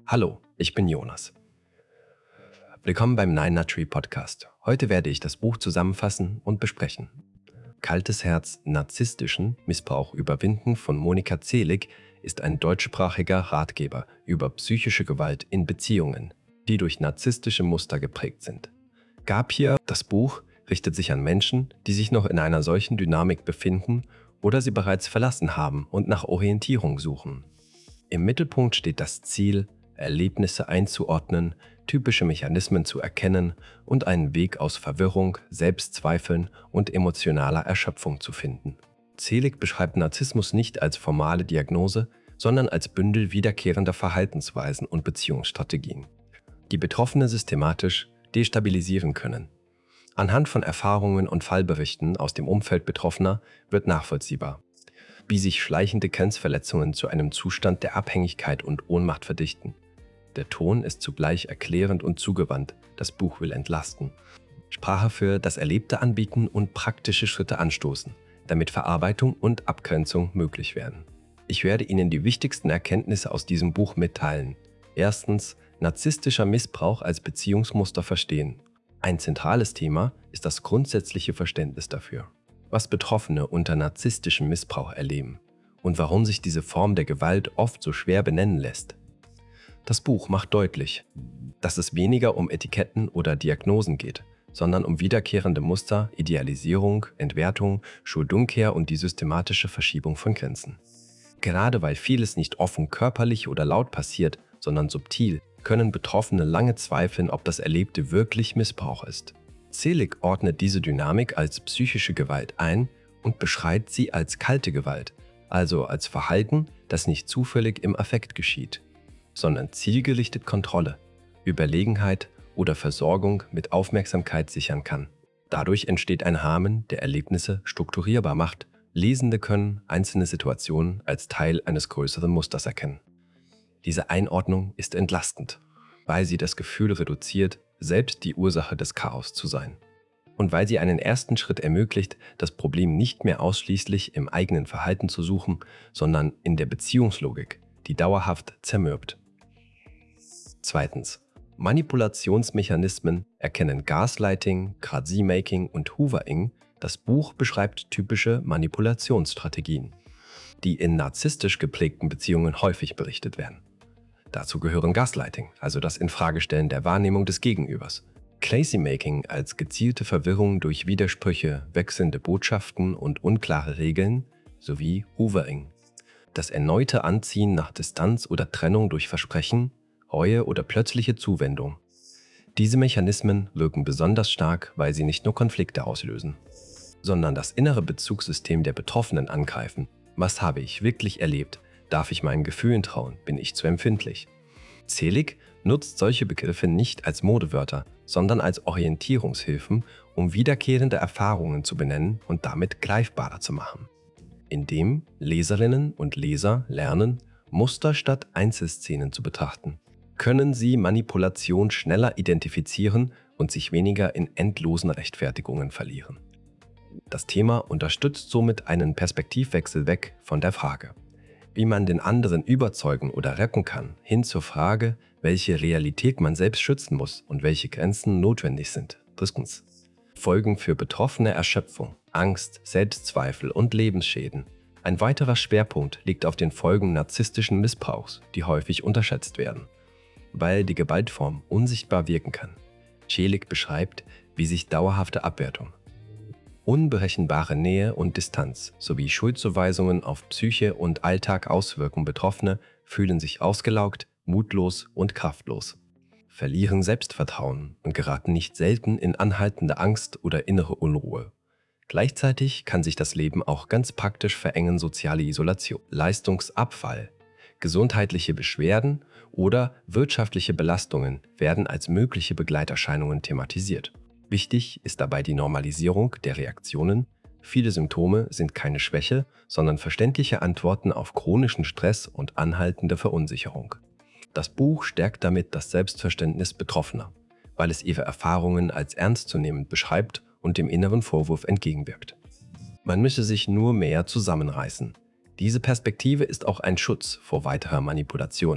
Hallo, ich bin Jonas. Willkommen beim Nine Nut Tree Podcast. Heute werde ich das Buch zusammenfassen und besprechen. Kaltes Herz, narzisstischen Missbrauch überwinden von Monika Zelig ist ein deutschsprachiger Ratgeber über psychische Gewalt in Beziehungen, die durch narzisstische Muster geprägt sind. Gapir, das Buch, richtet sich an Menschen, die sich noch in einer solchen Dynamik befinden oder sie bereits verlassen haben und nach Orientierung suchen. Im Mittelpunkt steht das Ziel, Erlebnisse einzuordnen, typische Mechanismen zu erkennen und einen Weg aus Verwirrung, Selbstzweifeln und emotionaler Erschöpfung zu finden. Zelig beschreibt Narzissmus nicht als formale Diagnose, sondern als Bündel wiederkehrender Verhaltensweisen und Beziehungsstrategien, die Betroffene systematisch destabilisieren können. Anhand von Erfahrungen und Fallberichten aus dem Umfeld Betroffener wird nachvollziehbar, wie sich schleichende Grenzverletzungen zu einem Zustand der Abhängigkeit und Ohnmacht verdichten. Der Ton ist zugleich erklärend und zugewandt, das Buch will entlasten. Sprache für das Erlebte anbieten und praktische Schritte anstoßen, damit Verarbeitung und Abgrenzung möglich werden. Ich werde Ihnen die wichtigsten Erkenntnisse aus diesem Buch mitteilen. Erstens, narzisstischer Missbrauch als Beziehungsmuster verstehen. Ein zentrales Thema ist das grundsätzliche Verständnis dafür, was Betroffene unter narzisstischem Missbrauch erleben und warum sich diese Form der Gewalt oft so schwer benennen lässt. Das Buch macht deutlich, dass es weniger um Etiketten oder Diagnosen geht, sondern um wiederkehrende Muster, Idealisierung, Entwertung, Schuldumkehr und die systematische Verschiebung von Grenzen. Gerade weil vieles nicht offen körperlich oder laut passiert, sondern subtil, können Betroffene lange zweifeln, ob das Erlebte wirklich Missbrauch ist. Zelig ordnet diese Dynamik als psychische Gewalt ein und beschreibt sie als kalte Gewalt, also als Verhalten, das nicht zufällig im Affekt geschieht, sondern zielgerichtet Kontrolle, Überlegenheit oder Versorgung mit Aufmerksamkeit sichern kann. Dadurch entsteht ein Rahmen, der Erlebnisse strukturierbar macht. Lesende können einzelne Situationen als Teil eines größeren Musters erkennen. Diese Einordnung ist entlastend, weil sie das Gefühl reduziert, selbst die Ursache des Chaos zu sein. Und weil sie einen ersten Schritt ermöglicht, das Problem nicht mehr ausschließlich im eigenen Verhalten zu suchen, sondern in der Beziehungslogik, die dauerhaft zermürbt. Zweitens. Manipulationsmechanismen erkennen Gaslighting, Crazy-Making und Hoovering. Das Buch beschreibt typische Manipulationsstrategien, die in narzisstisch geprägten Beziehungen häufig berichtet werden. Dazu gehören Gaslighting, also das Infragestellen der Wahrnehmung des Gegenübers, Crazy-Making als gezielte Verwirrung durch Widersprüche, wechselnde Botschaften und unklare Regeln, sowie Hoovering, das erneute Anziehen nach Distanz oder Trennung durch Versprechen, Reue oder plötzliche Zuwendung. Diese Mechanismen wirken besonders stark, weil sie nicht nur Konflikte auslösen, sondern das innere Bezugssystem der Betroffenen angreifen. Was habe ich wirklich erlebt? Darf ich meinen Gefühlen trauen? Bin ich zu empfindlich? Zelig nutzt solche Begriffe nicht als Modewörter, sondern als Orientierungshilfen, um wiederkehrende Erfahrungen zu benennen und damit greifbarer zu machen. Indem Leserinnen und Leser lernen, Muster statt Einzelszenen zu betrachten, können sie Manipulation schneller identifizieren und sich weniger in endlosen Rechtfertigungen verlieren. Das Thema unterstützt somit einen Perspektivwechsel weg von der Frage, wie man den anderen überzeugen oder retten kann, hin zur Frage, welche Realität man selbst schützen muss und welche Grenzen notwendig sind. Drittens. Folgen für Betroffene Erschöpfung, Angst, Selbstzweifel und Lebensschäden. Ein weiterer Schwerpunkt liegt auf den Folgen narzisstischen Missbrauchs, die häufig unterschätzt werden, weil die Gewaltform unsichtbar wirken kann. Zelig beschreibt, wie sich dauerhafte Abwertung, unberechenbare Nähe und Distanz sowie Schuldzuweisungen auf Psyche und Alltag auswirken. Betroffene fühlen sich ausgelaugt, mutlos und kraftlos, verlieren Selbstvertrauen und geraten nicht selten in anhaltende Angst oder innere Unruhe. Gleichzeitig kann sich das Leben auch ganz praktisch verengen: soziale Isolation, Leistungsabfall, gesundheitliche Beschwerden oder wirtschaftliche Belastungen werden als mögliche Begleiterscheinungen thematisiert. Wichtig ist dabei die Normalisierung der Reaktionen. Viele Symptome sind keine Schwäche, sondern verständliche Antworten auf chronischen Stress und anhaltende Verunsicherung. Das Buch stärkt damit das Selbstverständnis Betroffener, weil es ihre Erfahrungen als ernstzunehmend beschreibt und dem inneren Vorwurf entgegenwirkt. Man müsse sich nur mehr zusammenreißen. Diese Perspektive ist auch ein Schutz vor weiterer Manipulation.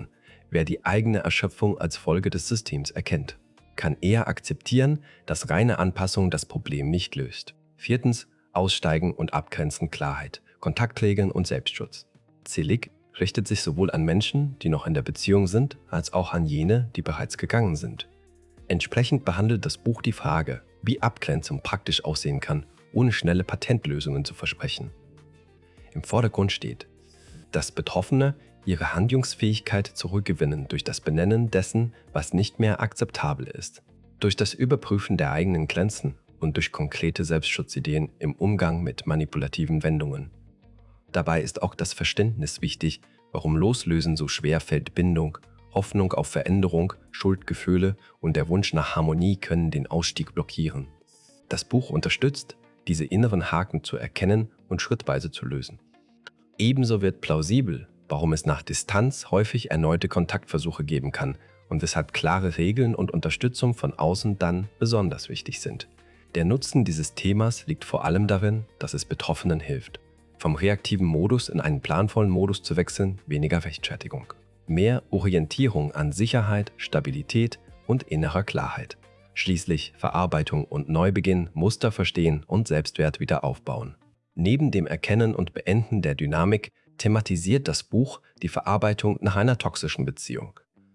wer die eigene Erschöpfung als Folge des Systems erkennt, kann eher akzeptieren, dass reine Anpassung das Problem nicht löst. 4. Aussteigen und Abgrenzen, Klarheit, Kontaktregeln und Selbstschutz. Zelig richtet sich sowohl an Menschen, die noch in der Beziehung sind, als auch an jene, die bereits gegangen sind. Entsprechend behandelt das Buch die Frage, wie Abgrenzung praktisch aussehen kann, ohne schnelle Patentlösungen zu versprechen. Im Vordergrund steht, dass Betroffene ihre Handlungsfähigkeit zurückgewinnen durch das Benennen dessen, was nicht mehr akzeptabel ist, durch das Überprüfen der eigenen Grenzen und durch konkrete Selbstschutzideen im Umgang mit manipulativen Wendungen. Dabei ist auch das Verständnis wichtig, warum Loslösen so schwer fällt. Bindung, Hoffnung auf Veränderung, Schuldgefühle und der Wunsch nach Harmonie können den Ausstieg blockieren. Das Buch unterstützt, diese inneren Haken zu erkennen und schrittweise zu lösen. Ebenso wird plausibel, warum es nach Distanz häufig erneute Kontaktversuche geben kann und weshalb klare Regeln und Unterstützung von außen dann besonders wichtig sind. Der Nutzen dieses Themas liegt vor allem darin, dass es Betroffenen hilft, vom reaktiven Modus in einen planvollen Modus zu wechseln, weniger Rechtfertigung. Mehr Orientierung an Sicherheit, Stabilität und innerer Klarheit. Schließlich Verarbeitung und Neubeginn, Muster verstehen und Selbstwert wieder aufbauen. Neben dem Erkennen und Beenden der Dynamik thematisiert das Buch die Verarbeitung nach einer toxischen Beziehung.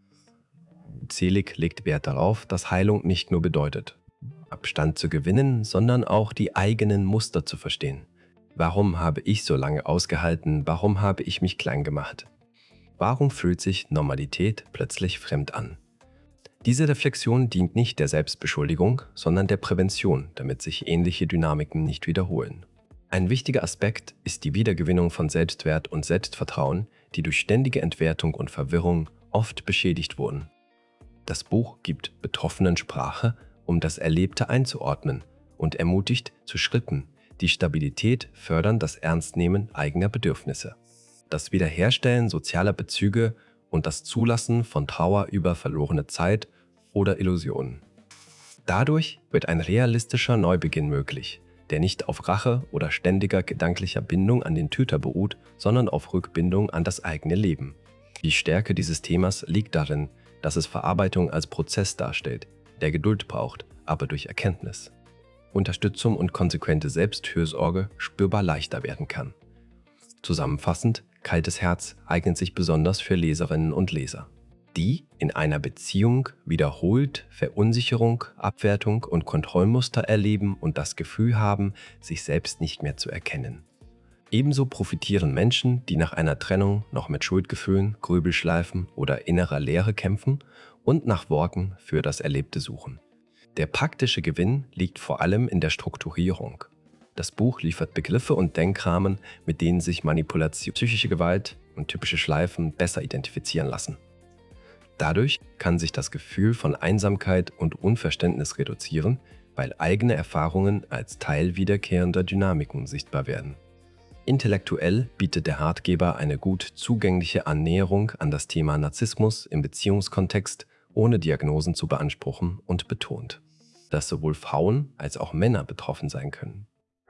Zelig legt Wert darauf, dass Heilung nicht nur bedeutet, Abstand zu gewinnen, sondern auch die eigenen Muster zu verstehen. Warum habe ich so lange ausgehalten? Warum habe ich mich klein gemacht? Warum fühlt sich Normalität plötzlich fremd an? Diese Reflexion dient nicht der Selbstbeschuldigung, sondern der Prävention, damit sich ähnliche Dynamiken nicht wiederholen. Ein wichtiger Aspekt ist die Wiedergewinnung von Selbstwert und Selbstvertrauen, die durch ständige Entwertung und Verwirrung oft beschädigt wurden. Das Buch gibt Betroffenen Sprache, um das Erlebte einzuordnen und ermutigt zu Schritten, die Stabilität fördern, das Ernstnehmen eigener Bedürfnisse, das Wiederherstellen sozialer Bezüge und das Zulassen von Trauer über verlorene Zeit oder Illusionen. Dadurch wird ein realistischer Neubeginn möglich, der nicht auf Rache oder ständiger gedanklicher Bindung an den Töter beruht, sondern auf Rückbindung an das eigene Leben. Die Stärke dieses Themas liegt darin, dass es Verarbeitung als Prozess darstellt, der Geduld braucht, aber durch Erkenntnis, Unterstützung und konsequente Selbstfürsorge spürbar leichter werden kann. Zusammenfassend, Kaltes Herz eignet sich besonders für Leserinnen und Leser, die in einer Beziehung wiederholt Verunsicherung, Abwertung und Kontrollmuster erleben und das Gefühl haben, sich selbst nicht mehr zu erkennen. Ebenso profitieren Menschen, die nach einer Trennung noch mit Schuldgefühlen, Grübelschleifen oder innerer Leere kämpfen und nach Worten für das Erlebte suchen. Der praktische Gewinn liegt vor allem in der Strukturierung. Das Buch liefert Begriffe und Denkrahmen, mit denen sich Manipulation, psychische Gewalt und typische Schleifen besser identifizieren lassen. Dadurch kann sich das Gefühl von Einsamkeit und Unverständnis reduzieren, weil eigene Erfahrungen als Teil wiederkehrender Dynamiken sichtbar werden. Intellektuell bietet der Ratgeber eine gut zugängliche Annäherung an das Thema Narzissmus im Beziehungskontext, ohne Diagnosen zu beanspruchen, und betont, dass sowohl Frauen als auch Männer betroffen sein können.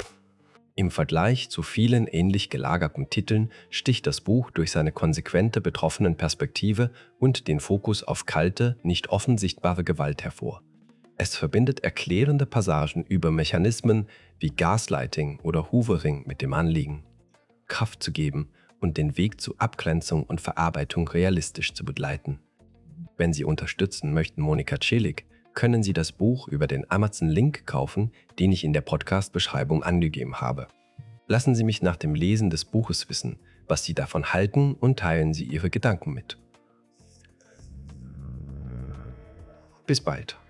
Im Vergleich zu vielen ähnlich gelagerten Titeln sticht das Buch durch seine konsequente betroffenen Perspektive und den Fokus auf kalte, nicht offen sichtbare Gewalt hervor. Es verbindet erklärende Passagen über Mechanismen wie Gaslighting oder Hoovering mit dem Anliegen, Kraft zu geben und den Weg zu Abgrenzung und Verarbeitung realistisch zu begleiten. Wenn Sie unterstützen möchten Monika Celik, können Sie das Buch über den Amazon-Link kaufen, den ich in der Podcast-Beschreibung angegeben habe. Lassen Sie mich nach dem Lesen des Buches wissen, was Sie davon halten, und teilen Sie Ihre Gedanken mit. Bis bald.